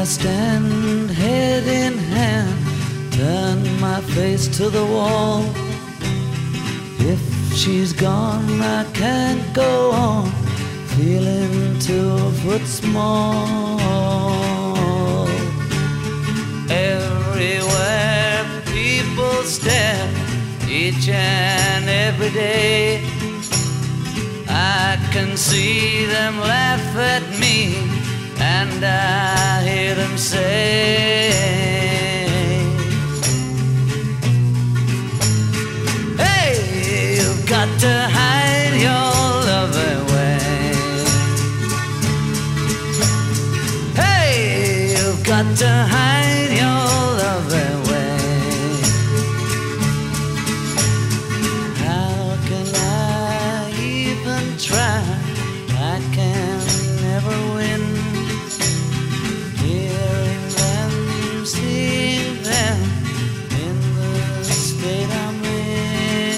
I stand head in hand, turn my face to the wall. If she's gone, I can't go on, feeling 2 foot small. Everywhere people stare, each and every day. I can see them laugh at me, and I hear them say, hey, you've got to hide your love away. Hey, you've got to hide your love away. How can I even try? I can never win. Hearing them, seeing them in the state I'm in.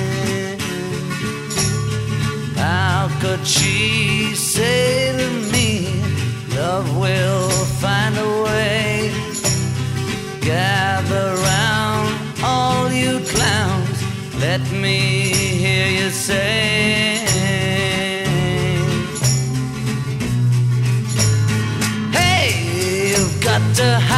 How could she say to me, love will find a way? Gather round, all you clowns, let me hear you say, got to